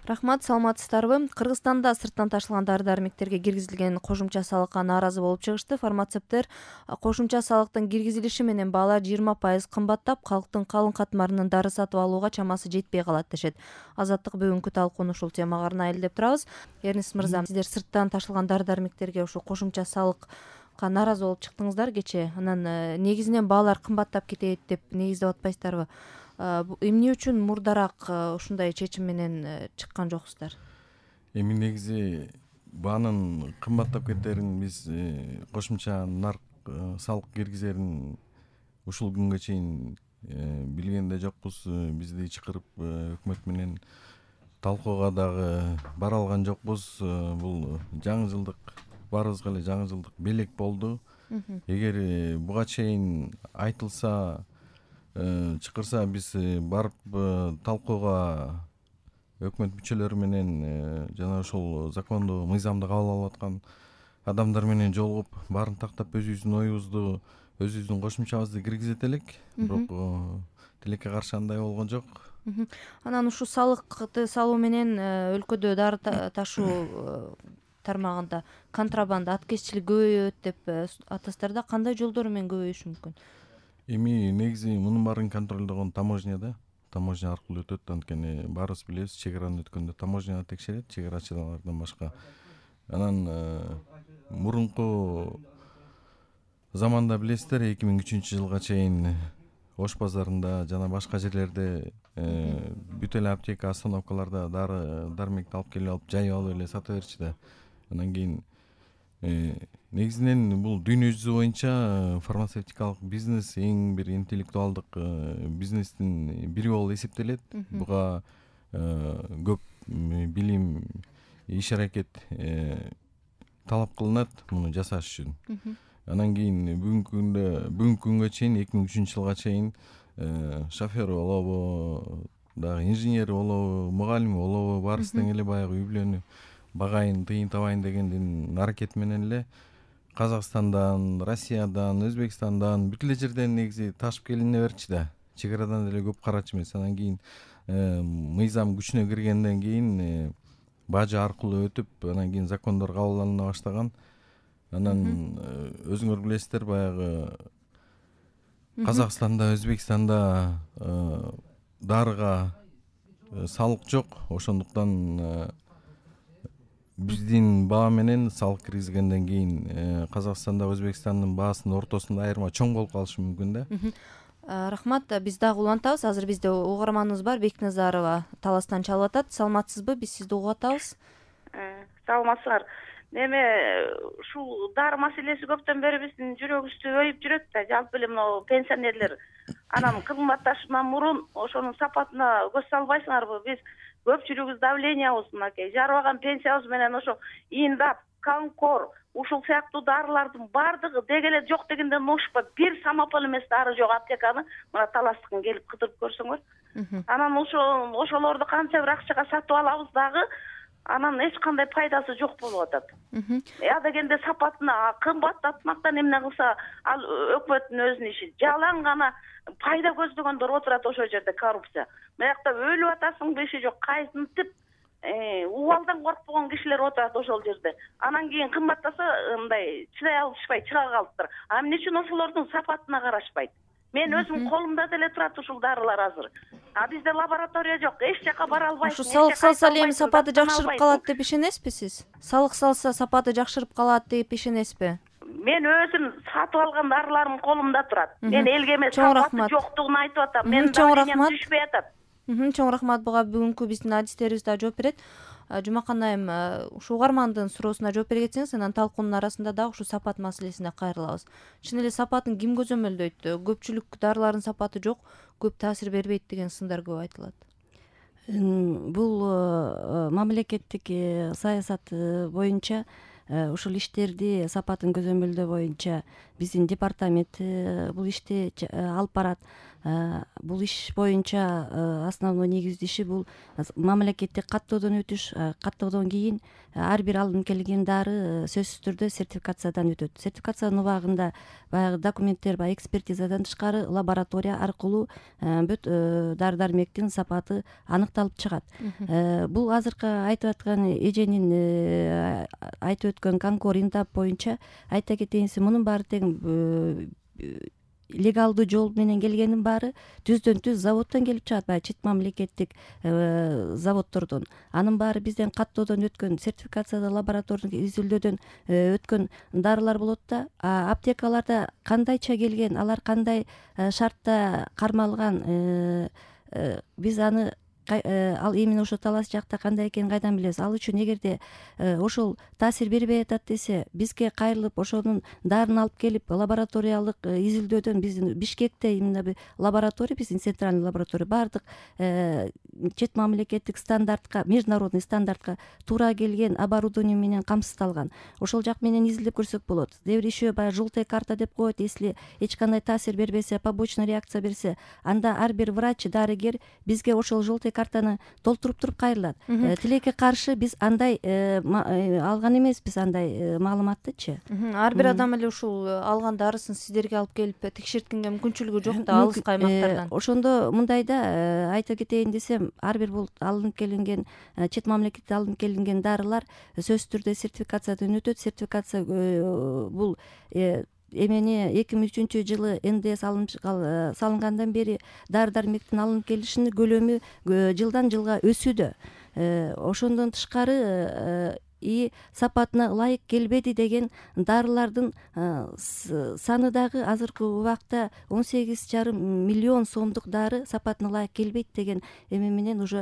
Рахмат, саламатсыздарбы? Кыргызстанда сырттан ташылган дары-дармектерге киргизилген кошумча салыкка нааразы болуп чыгышты. Фармацевттер кошумча салыктын киргизилиши менен баалар 20% кымбаттап, калктын калың катмарынын дары сатып алууга чамасы жетпей калат дешет. Азаттык бүгүнкү талкууну ушул темага арнайы элдеп турабыз. Эрнис мырза, сиздер сырттан ташылган дары-дармектерге ушу кошумча салыкка нааразы болуп чыктыңыздар кечээ. Анан негизинен баалар кымбаттап кетет деп негиздеп атпайсыздарбы? Эмне үчүн мурдараак ушундай чечим менен чыккан жоксуздар? Эми негизи баанын кымбаттап кетерин биз кошумча нарк салык киргизерин ушул күнгө чейин билген да жокпуз. Бизди чакырып өкмөт менен талкууга дагы бара алган жокпуз. Бул жаңы жылдык, баарыбызга эле жаңы жылдык белек болду. Эгер буга чейин айтылса, чакырса, биз барып талкууга өкмөт мүчөлөрү менен жана ошол законду, мыйзамды кабыл алып аткан адамдар менен жолугуп, баарын тактап өзүбүздүн оюбузду, өзүбүздүн кошумчабызды киргизет элек. Бирок тилекке каршы андай болгон жок. Анан ушул салыкты салуу менен өлкөдө дары ташуу тармагында контрабанда, аткезчилик көбөйөт деп атасыздар да, кандай жолдор менен көбөйүшү мүмкүн? Эми негизи мунун баарын контролдогон таможня да. Таможня аркылуу өтөт. Анткени баарыбыз билебиз, чек араны өткөндө таможня текшерет, чек арачылардан башка. Анан мурунку заманда билесиздер, 2003 жылга чейин Ош базарында жана башка жерлерде бүт эле аптека остановкаларда дары-дармекти алып келип алып, жайып алып эле сата берчү да. Анан кийин негизинен бул дүйнө жүзү боюнча фармацевтикалык бизнес эң бир интеллектуалдык бизнестин бири болуп эсептелет. Буга көп билим, иш аракет талап кылынат муну жасаш үчүн. Анан кийин бүгүнкү күнгө чейин, 2003 жылга чейин шофер болобу, дагы инженер болобу, мугалим болобу, баарысы тең эле баягы үй бүлөнү багайын, тыйын табайын дегендин аракети менен эле Казакстандан, Россиядан, Өзбекстандан бүт эле жерден негизи ташып келине берчү да. Чек арадан эле көп карачу эмес. Анан кийин мыйзам күчүнө киргенден кийин бажы аркылуу өтүп, анан кийин закондор кабылдана баштаган. Анан өзүңөр билесиздер, баягы Казакстанда, Өзбекстанда дарыга салык жок. Ошондуктан биздин баа менен салык киргизгенден кийин Казакстанда, Өзбекстандын баасынын ортосунда айырма чоң болуп калышы мүмкүн да. Рахмат, биз дагы улантабыз. Азыр бизде угарманыбыз бар, Бекназарова Таластан чалып атат. Саламатсызбы? Биз сизди угуп атабыз. Саламатсыздар. Неме ушул дары маселеси көптөн бери биздин жүрөгүбүздү өйүп жүрөт да. Жалпы эле мына пенсионерлер анан кымбатташынан мурун ошонун сапатына көз салбайсыңарбы? Биз көпчүлүгүбүз давлениябыз, мынакей жарбаган пенсиябыз менен ошо Индап, Конкор, ушул сыяктуу дарылардын баардыгы деги эле жок дегенден ошпо бир самопал эмес дары жок аптеканы мына Таластыкын келип кыдырып көрсөңөр. Анан ошолорду канча бир акчага сатып алабыз дагы, анан эч кандай пайдасы жок болуп атат. Я дегенде сапатына кымбаттатмактан эмне кылса, ал өкмөттүн өзүнүн иши. Жалаң гана пайда көздөгөндөр отурат ошол жерде, коррупция. Мыякта өлүп атасыңбы, иши жок, кайсынтип убалдан коркпогон кишилер отурат ошол жерде. Анан кийин кымбаттаса мындай чыдай алышпай чыга калыптыр. А эмне үчүн ошолордун сапатына карашпайт? Мен өзүм колумда деле турат ушул дарылар азыр. А бизде лаборатория жок, эч жака бара албайсың. Ушу салык салса эми сапаты жакшырып калат деп ишенесизби сиз? Салык салса сапаты жакшырып калат деп ишенесизби? Мен өзүм сатып алган дарыларым колумда турат. Мен элге эмес, сапаты жоктугун айтып атам. Мен давлениям түшпөй атат. Чоң рахмат. Буга бүгүнкү биздин адистерибиз да жооп берет. Жумакан айым, ушу угармандын суроосуна жооп бере кетсеңиз, анан талкуунун арасында дагы ушу сапат маселесине кайрылабыз. Чын эле сапатын ким көзөмөлдөйт? Көпчүлүк дарылардын сапаты жок, көп таасир бербейт деген сындар көп айтылат. Бул мамлекеттик саясат боюнча ушул иштерди сапатын көзөмөлдөө боюнча биздин департамент бул ишти алып барат. Бул иш боюнча основной негиздүү иши бул мамлекеттик каттоодон өтүш. Каттоодон кийин ар бир алынып келген дары сөзсүз түрдө сертификациядан өтөт. Сертификациянын убагында баягы документтер, баягы экспертизадан тышкары лаборатория аркылуу бүт дары дармектин сапаты аныкталып чыгат. Бул азыркы айтып аткан эженин айтып өткөн Конкор Интап боюнча айта кетейинси, мунун баары тең легалдуу жол менен келгенин баары түздөн түз заводдон келип чыгат, баягы чет мамлекеттик заводдордон. Анын баары бизден каттоодон өткөн, сертификацияда лаборатордук изилдөөдөн өткөн дарылар болот да. Аптекаларда кандайча келген, алар кандай шартта кармалган, биз аны ал именно ошо талас жакта кандай экенин кайдан билебиз? Ал үчүн эгерде ошол таасир бербей атат десе, бизге кайрылып ошонун дарын алып келип лабораториялык изилдөөдөн биздин Бишкекте именно лаборатория, биздин центральный лаборатория баардык чет мамлекеттик стандартка, международный стандартка туура келген оборудование менен камсыздалган. Ошол жак менен изилдеп көрсөк болот. Дебир еще баягы желтая карта деп коет. Если эч кандай таасир бербесе, побочный реакция берсе, анда ар бир врач, дарыгер бизге ошол желтый картаны толтуруп туруп кайрылат. Тилекке каршы биз андай алган эмеспиз, андай маалыматтычы. Ар бир адам эле ушул алган дарысын сиздерге алып келип текшерткенге мүмкүнчүлүгү жок да, алыс аймактардан. Ошондо мындайда айта кетейин десем, ар бир бул алынып келинген, чет мамлекетте алынып келинген дарылар сөзсүз түрдө сертификациядан өтөт. Сертификация бул эмени 2003-жылы НДС салынгандан бери дары дармектин алынып келишинин көлөмү жылдан жылга өсүүдө. Ошондон тышкары и сапатына ылайык келбеди деген дарылардын саны дагы азыркы убакта 18,5 миллион сомдук дары сапатына ылайык келбейт деген эме менен уже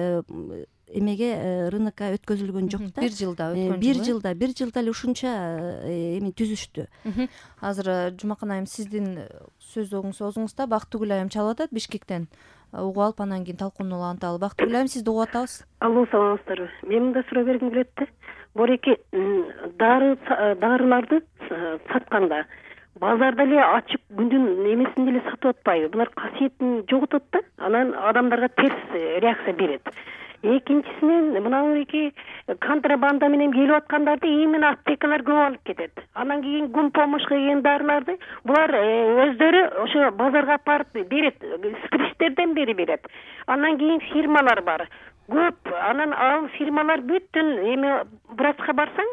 эмеге рынокко өткөзүлгөн жок да. Бир жылда эле ушунча эми түзүштү. Азыр Жумакан айым, сиздин сөзүңүзда Бактыгүл айым чалып атат Бишкектен. Угуп алып анан кийин талкууну уланталы. Бактыгүл айым, сизди угуп атабыз. Алло, саламатсыздарбы? Мен мында суроо бергим келет да. Бореки дарыларды сатканда базарда эле ачып күндүн эмесинде эле сатып атпайбы? Булар касиетин жоготот да, анан адамдарга терс реакция берет. Экинчисинен мынабеки контрабанда менен келип аткандарды именно аптекалар көп алып кетет. Анан кийин гум помощь деген дарыларды булар өздөрү ошо базарга алып барып берет, скриптерден бери берет. Анан кийин фирмалар бар көп. Анан ал фирмалар бүттүн эми врачка барсаң,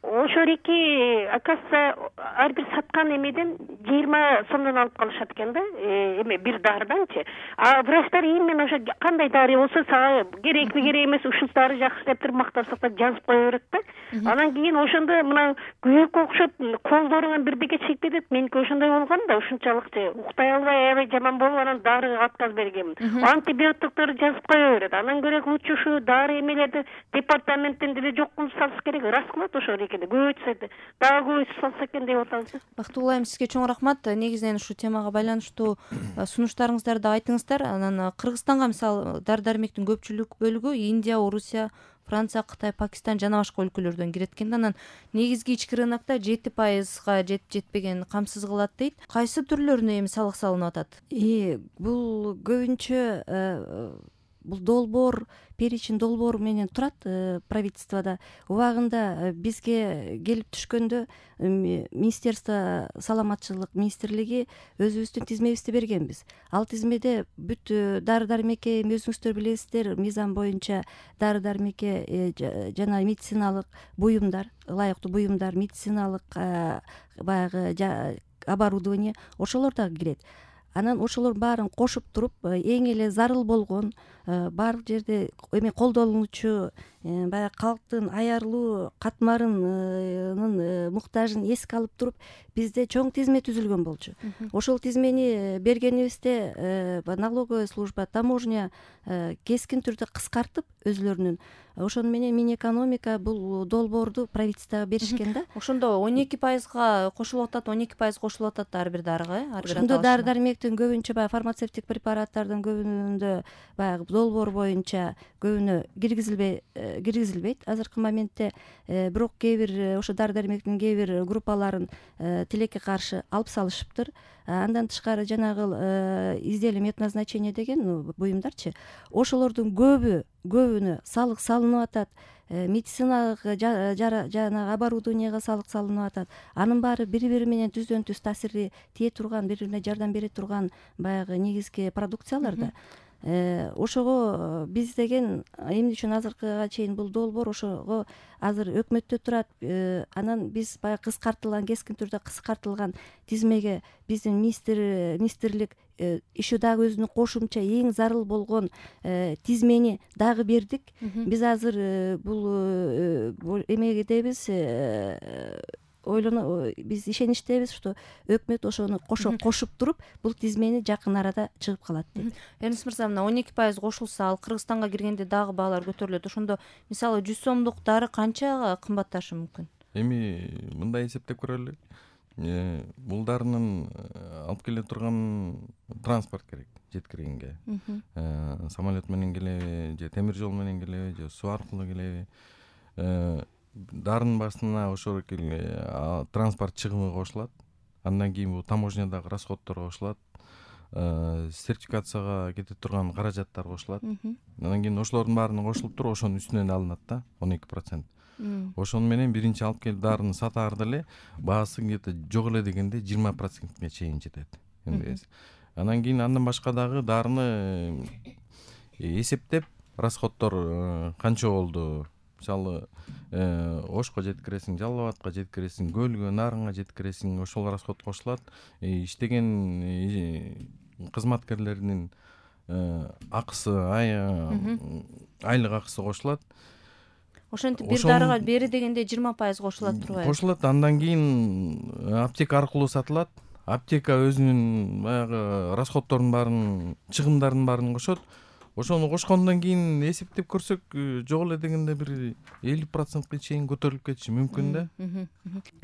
ошореки оказывается ар бир саткан эмеден 20 сомдон алып калышат экен да, эме бир дарыданчы. А врачтар именно ошо кандай дары болсо сага керекпи керек эмес, ушул дары жакшы деп туруп мактап сактап жазып кое берет да. Анан кийин ошондо мына күйөккө окшоп колдоруңан бирдеке чегип кетет. Меники ошондой болгон да, ушунчалыкчы уктай албай аябай жаман болуп анан дарыга отказ бергенмин. Антибиотиктерди жазып кое берет. Анан көрөк лучше ушу дары эмелерди департаменттен деле жок кылып салыш керек. Рас кылат ошо эрекеде. Көбөйтсө дагы көбөйтүп салса экен деп атабыз. Бактыгүл айым, сизге чоң рахмат. Негизинен ушу темага байланыштуу сунуштарыңыздарды айтыңыздар. Анан Кыргызстанга мисалы дары дармектин көпчүлүк бөлүгү Индия, Орусия, Франция, Кытай, Пакистан жана башка өлкөлөрдөн кирет экен. Анан негизги ички рынокто 7%га жетпеген камсыз кылат дейт. Кайсы түрлөрүнө эми салык салынып атат? Бул көбүнчө бул долбоор, перечень долбоор менен турат правительствода. Убагында бизге келип түшкөндө Министерство саламатчылык министрлиги өзүбүздүн тизмебизди бергенбиз. Ал тизмеде бүт дары дармекке, өзүңүздөр билесиздер, мыйзам боюнча дары дармекке жана медициналык буюмдар, ылайыктуу буюмдар, медициналык баягы оборудование ошолор дагы кирет. Анан ошолор баарын кошуп туруп эң эле зарыл болгон баардык жерде эми колдонуучу баягы калктын аярылуу катмарынын муктажын эске алып туруп бизде чоң тизме түзүлгөн болчу. Ошол тизмени бергенибизде налоговая служба, таможня кескин түрдө кыскартып өзлөрүнүн, ошону менен Минэкономика бул долбоорду правительствого беришкен да. Ошондо 12%га кошулуп атат, 12% кошулуп атат ар бир дарыга, ар бир ошондо дары дармектин көбүнчө баягы фармацевтик препараттардын көбүнүндө баягы долбоор боюнча көбүнө киргизилбей киргизилбейт азыркы моментте. Бирок кээ бир ошо дары дармектин кээ бир группаларын тилекке каршы алып салышыптыр. Андан тышкары жанагы изделие медназначение деген буюмдарчы, ошолордун көбүнө салык салынып атат. Медициналык жанагы оборудованияга салык салынып атат. Анын баары бири бири менен түздөн түз таасири тие турган, бири бирине жардам бере турган баягы негизги продукциялар да. Ошого биз деген эмне үчүн азыркыга чейин бул долбоор ошого азыр өкмөттө турат. Анан биз баягы кыскартылган, кескин түрдө кыскартылган тизмеге биздин министрлик еще дагы өзүнүн кошумча эң зарыл болгон тизмени дагы бердик. Биз азыр бул эмегедебиз, биз ишеничтебиз, что өкмөт ошону кошуп туруп бул тизмени жакын арада чыгып калат деп. Эрнис мырза, мына 12% кошулса, ал Кыргызстанга киргенде дагы баалар көтөрүлөт. Ошондо мисалы 100 сомдук дары канчага кымбатташы мүмкүн? Эми мындай эсептеп көрөлү. Бул дарынын алып келе турган транспорт керек жеткиргенге. Самолет менен келеби, же темир жол менен келеби, же суу аркылуу келеби. Дарынын башына ошол транспорт чыгымы кошулат. Андан кийин бул таможнядагы расходторго кошулат. Сертификацияга кете турган каражаттар кошулат. Андан кийин ошолордун баарына кошулуп туруп ошонун үстүнөн алынат да 12%. Ошону менен биринчи алып келип дарыны сатаарда эле баасы где-то жок эле дегенде 20%ге чейин жетет. Андан кийин андан башка дагы дарыны эсептеп расходтор канча болду. Мисалы, Ошко жеткиресиң, Жалал Абадка жеткиресиң, Көлгө, Нарынга жеткиресиң, ошол расход кошулат. Иштеген кызматкерлердин акысы, айлык акысы кошулат. Ошентип бир дарыга бери дегенде 20% кошулат турбайбы? Кошулат. Андан кийин аптека аркылуу сатылат. Аптека өзүнүн баягы расходтордун баарын, чыгымдардын баарын кошот. Ошону кошкондон кийин эсептеп көрсөк, жок эле дегенде бир 50%га чейин көтөрүлүп кетиши мүмкүн да.